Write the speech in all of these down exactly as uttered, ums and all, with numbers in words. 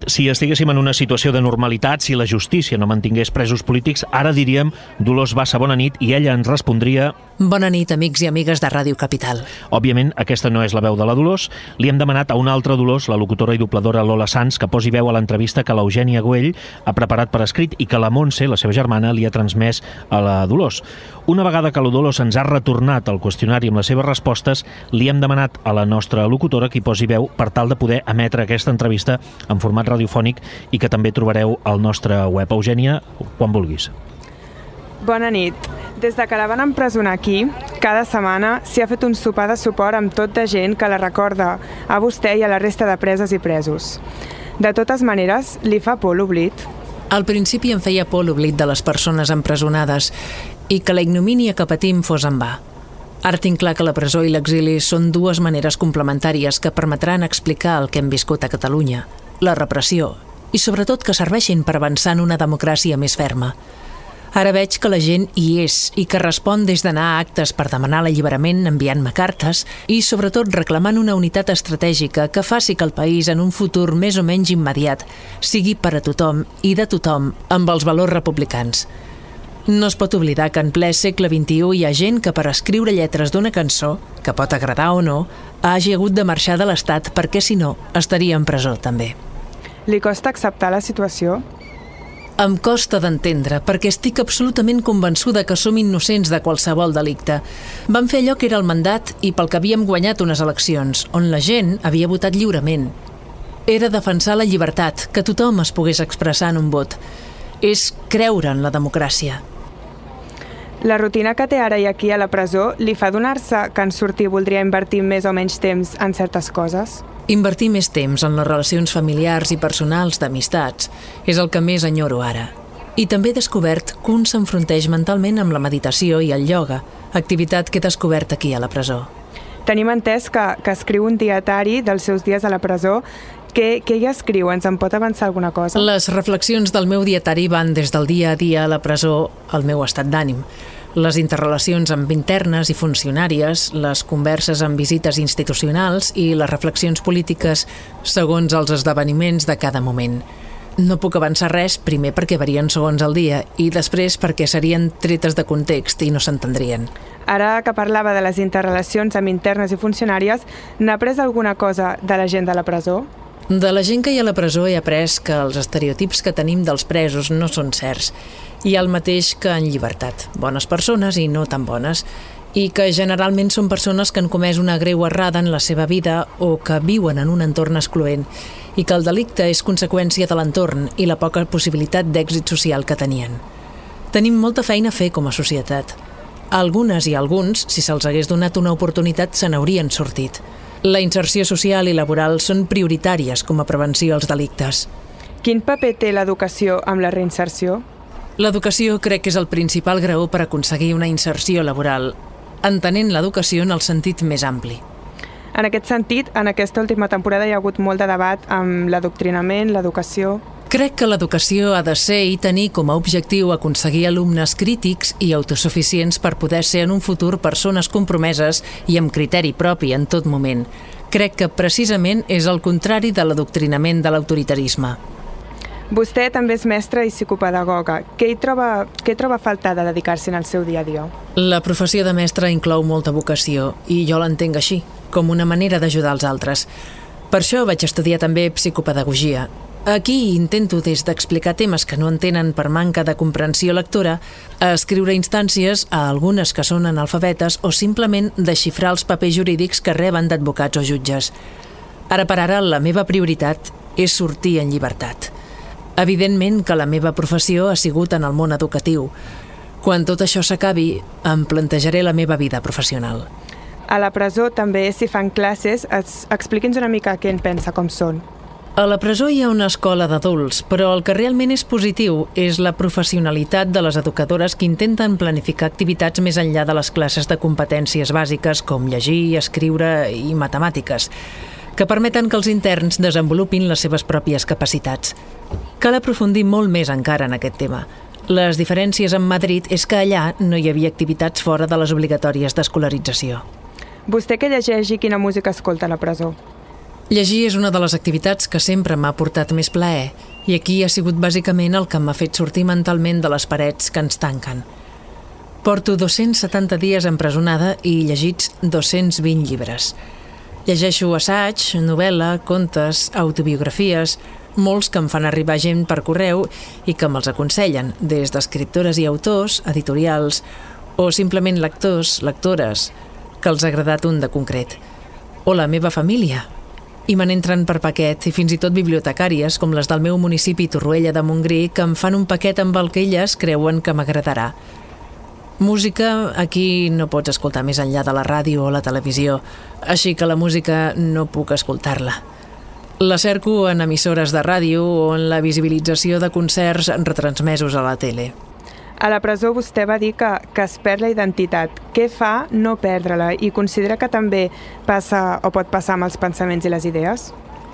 Si estiguéssim en una situació de normalitat, si la justícia no mantingués presos polítics, ara diríem Dolors Bassa, bona nit, i ella ens respondria... Bona nit, amics i amigues de Ràdio Capital. Òbviament, aquesta no és la veu de la Dolors. Li hem demanat a una altra Dolors, la locutora i dobladora Lola Sanz, que posi veu a l'entrevista que l'Eugènia Güell ha preparat per escrit i que la Montse, la seva germana, li ha transmès a la Dolors. Una vegada que la Dolors ens ha retornat el qüestionari amb les seves respostes, li hem demanat a la nostra locutora que hi posi veu per tal de poder emetre aquesta entrevista en format radiofònic i que també trobareu al nostre web. Eugènia, quan vulguis. Bona nit. Des de que la van empresonar aquí, cada setmana s'hi ha fet un sopar de suport amb tot de gent que la recorda a vostè i a la resta de preses i presos. De totes maneres, li fa por l'oblit? Al principi em feia por l'oblit de les persones empresonades i que la ignomínia que patim fos en va. Ara tinc clar que la presó i l'exili són dues maneres complementàries que permetran explicar el que hem viscut a Catalunya, la repressió, i sobretot que serveixin per avançar en una democràcia més ferma. Ara veig que la gent hi és i que respon des d'anar a actes per demanar l'alliberament enviant-me cartes i sobretot reclamant una unitat estratègica que faci que el país en un futur més o menys immediat sigui per a tothom i de tothom amb els valors republicans. No es pot oblidar que en ple segle vint-i-u hi ha gent que per escriure lletres d'una cançó, que pot agradar o no, hagi hagut de marxar de l'Estat perquè si no estaria en presó també. Li costa acceptar la situació? Em costa d'entendre, perquè estic absolutament convençuda que som innocents de qualsevol delicte. Vam fer allò que era el mandat i pel que havíem guanyat unes eleccions, on la gent havia votat lliurement. Era defensar la llibertat, que tothom es pogués expressar en un vot. És creure en la democràcia. La rutina que té ara i aquí a la presó li fa adonar-se que en sortir voldria invertir més o menys temps en certes coses? Invertir més temps en les relacions familiars i personals d'amistats és el que més enyoro ara. I també he descobert que un s'enfronteix mentalment amb la meditació i el ioga, activitat que he descobert aquí a la presó. Tenim entès que, que escriu un dietari dels seus dies a la presó. Què, què hi escriu? Ens en pot avançar alguna cosa? Les reflexions del meu dietari van des del dia a dia a la presó al meu estat d'ànim. Les interrelacions amb internes i funcionàries, les converses amb visites institucionals i les reflexions polítiques segons els esdeveniments de cada moment. No puc avançar res, primer perquè varien segons el dia i després perquè serien tretes de context i no s'entendrien. Ara que parlava de les interrelacions amb internes i funcionàries, n'ha après alguna cosa de la gent de la presó? De la gent que hi ha a la presó he après que els estereotips que tenim dels presos no són certs. Hi ha el mateix que en llibertat, bones persones i no tan bones, i que generalment són persones que han comès una greu errada en la seva vida o que viuen en un entorn excloent, i que el delicte és conseqüència de l'entorn i la poca possibilitat d'èxit social que tenien. Tenim molta feina a fer com a societat. Algunes i alguns, si se'ls hagués donat una oportunitat, se n'haurien sortit. La inserció social i laboral són prioritàries com a prevenció als delictes. Quin paper té l'educació amb la reinserció? L'educació crec que és el principal graó per aconseguir una inserció laboral, entenent l'educació en el sentit més ampli. En aquest sentit, en aquesta última temporada hi ha hagut molt de debat amb l'adoctrinament, l'educació... Crec que l'educació ha de ser i tenir com a objectiu aconseguir alumnes crítics i autosuficients per poder ser en un futur persones compromeses i amb criteri propi en tot moment. Crec que precisament és el contrari de l'adoctrinament de l'autoritarisme. Vostè també és mestra i psicopedagoga. Què hi troba, què troba a faltar de dedicar-se en el seu dia a dia? La professió de mestra inclou molta vocació i jo l'entenc així, com una manera d'ajudar els altres. Per això vaig estudiar també psicopedagogia. Aquí intento des d'explicar temes que no entenen per manca de comprensió lectora a escriure instàncies a algunes que són analfabetes o simplement desxifrar els papers jurídics que reben d'advocats o jutges. Ara per ara la meva prioritat és sortir en llibertat. Evidentment que la meva professió ha sigut en el món educatiu. Quan tot això s'acabi, em plantejaré la meva vida professional. A la presó també s'hi fan classes. Expliqui'ns una mica què en pensa, com són. A la presó hi ha una escola d'adults, però el que realment és positiu és la professionalitat de les educadores que intenten planificar activitats més enllà de les classes de competències bàsiques com llegir, escriure i matemàtiques, que permeten que els interns desenvolupin les seves pròpies capacitats. Cal aprofundir molt més encara en aquest tema. Les diferències amb Madrid és que allà no hi havia activitats fora de les obligatòries d'escolarització. Vostè què llegeix i quina música escolta a la presó? Llegir és una de les activitats que sempre m'ha portat més plaer i aquí ha sigut bàsicament el que m'ha fet sortir mentalment de les parets que ens tanquen. Porto dos-cents setanta dies empresonada i llegits dos-cents vint llibres. Llegeixo assaig, novel·la, contes, autobiografies, molts que em fan arribar gent per correu i que me'ls aconsellen, des d'escriptores i autors, editorials o simplement lectors, lectores, que els ha agradat un de concret. O la meva família. I me n'entren per paquet, i fins i tot bibliotecàries, com les del meu municipi Torroella de Montgrí, que em fan un paquet amb el que elles creuen que m'agradarà. Música, aquí no pots escoltar més enllà de la ràdio o la televisió, així que la música no puc escoltar-la. La cerco en emissores de ràdio o en la visibilització de concerts retransmesos a la tele. A la presó vostè va dir que, que es perd la identitat. Què fa no perdre-la? I considera que també passa o pot passar amb els pensaments i les idees?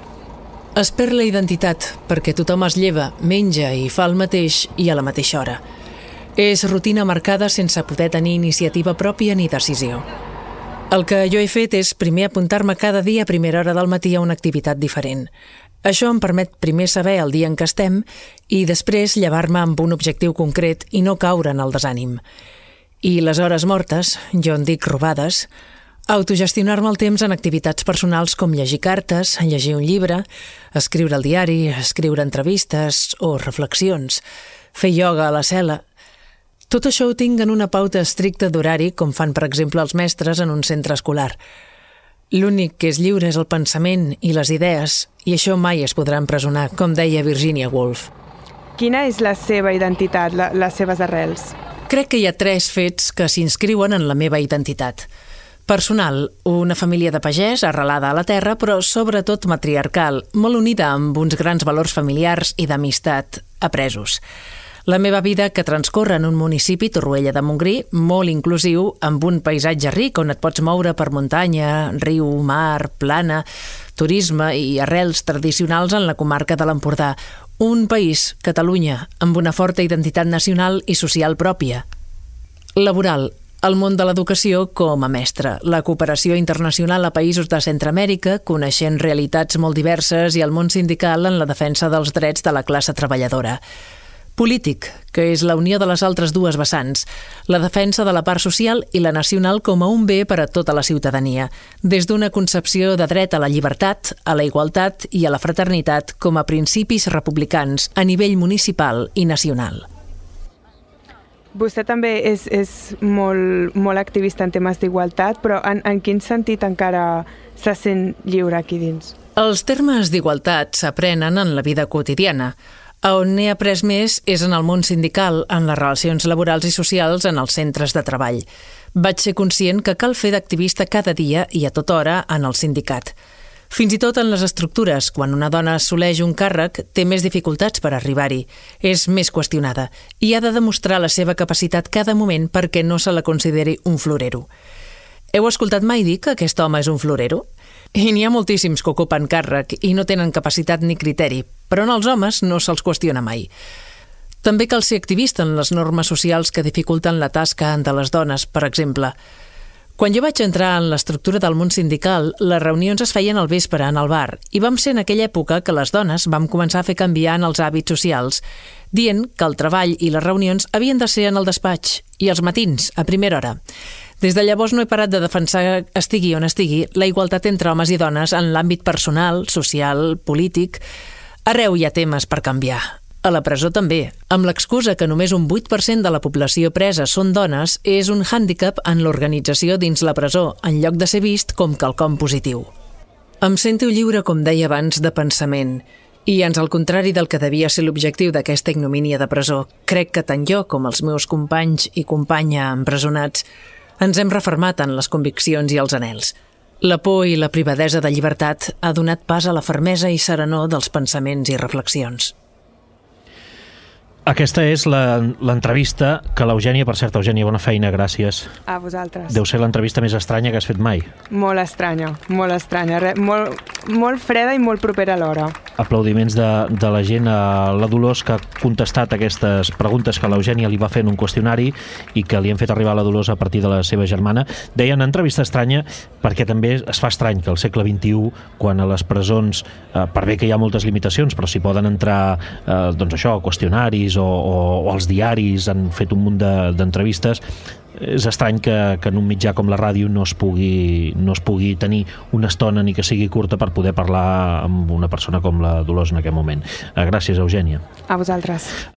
Es perd la identitat perquè tothom es lleva, menja i fa el mateix i a la mateixa hora. És rutina marcada sense poder tenir iniciativa pròpia ni decisió. El que jo he fet és primer apuntar-me cada dia a primera hora del matí a una activitat diferent. Això em permet primer saber el dia en què estem i després llevar-me amb un objectiu concret i no caure en el desànim. I les hores mortes, jo en dic robades, autogestionar-me el temps en activitats personals com llegir cartes, llegir un llibre, escriure al diari, escriure entrevistes o reflexions, fer ioga a la cel·la. Tot això ho tinc en una pauta estricta d'horari, com fan, per exemple, els mestres en un centre escolar. L'únic que és lliure és el pensament i les idees, i això mai es podrà empresonar, com deia Virginia Woolf. Quina és la seva identitat, la, les seves arrels? Crec que hi ha tres fets que s'inscriuen en la meva identitat. Personal, una família de pagès arrelada a la terra, però sobretot matriarcal, molt unida amb uns grans valors familiars i d'amistat apresos. La meva vida que transcorre en un municipi, Torroella de Montgrí, molt inclusiu, amb un paisatge ric on et pots moure per muntanya, riu, mar, plana, turisme i arrels tradicionals en la comarca de l'Empordà. Un país, Catalunya, amb una forta identitat nacional i social pròpia. Laboral, el món de l'educació com a mestre, la cooperació internacional a països de Centreamèrica, coneixent realitats molt diverses i el món sindical en la defensa dels drets de la classe treballadora. Polític, que és la unió de les altres dues vessants, la defensa de la part social i la nacional com a un bé per a tota la ciutadania, des d'una concepció de dret a la llibertat, a la igualtat i a la fraternitat com a principis republicans a nivell municipal i nacional. Vostè també és, és molt, molt activista en temes d'igualtat, però en, en quin sentit encara se sent lliure aquí dins? Els termes d'igualtat s'aprenen en la vida quotidiana. A on n'he après més és en el món sindical, en les relacions laborals i socials en els centres de treball. Vaig ser conscient que cal fer d'activista cada dia i a tota hora en el sindicat. Fins i tot en les estructures, quan una dona assoleix un càrrec, té més dificultats per arribar-hi, és més qüestionada i ha de demostrar la seva capacitat cada moment perquè no se la consideri un florero. Heu escoltat mai dir que aquest home és un florero? I n'hi ha moltíssims que ocupen càrrec i no tenen capacitat ni criteri, però en els homes no se'ls qüestiona mai. També cal ser activista en les normes socials que dificulten la tasca de les dones, per exemple. Quan jo vaig entrar en l'estructura del món sindical, les reunions es feien al vespre en el bar i vam ser en aquella època que les dones vam començar a fer canviar en els hàbits socials, dient que el treball i les reunions havien de ser en el despatx i els matins, a primera hora. Des de llavors no he parat de defensar, estigui on estigui, la igualtat entre homes i dones en l'àmbit personal, social, polític. Arreu hi ha temes per canviar. A la presó també. Amb l'excusa que només un vuit per cent de la població presa són dones, és un hàndicap en l'organització dins la presó, en lloc de ser vist com quelcom positiu. Em sento lliure, com deia abans, de pensament. I ans al contrari del que devia ser l'objectiu d'aquesta ignomínia de presó, crec que tant jo com els meus companys i companya empresonats ens hem refermat en les conviccions i els anhels. La por i la privadesa de llibertat ha donat pas a la fermesa i serenor dels pensaments i reflexions. Aquesta és la- l'entrevista que l'Eugènia, per cert, Eugènia, bona feina, gràcies. A vosaltres. Deu ser l'entrevista més estranya que has fet mai. Molt estranya, molt estranya, re, molt, molt freda i molt propera alhora. Aplaudiments de, de la gent a la Dolors, que ha contestat aquestes preguntes que l'Eugènia li va fer en un qüestionari i que li han fet arribar a la Dolors a partir de la seva germana. Deien entrevista estranya perquè també es fa estrany que al segle vint-i-u, quan a les presons, eh, per bé que hi ha moltes limitacions, però s'hi poden entrar eh, doncs això, qüestionaris o, o, o els diaris han fet un munt de- d'entrevistes, és estrany que, que en un mitjà com la ràdio no es pugui, no es pugui tenir una estona ni que sigui curta per poder parlar amb una persona com la Dolors en aquest moment. Eh, Gràcies, Eugènia. A vosaltres.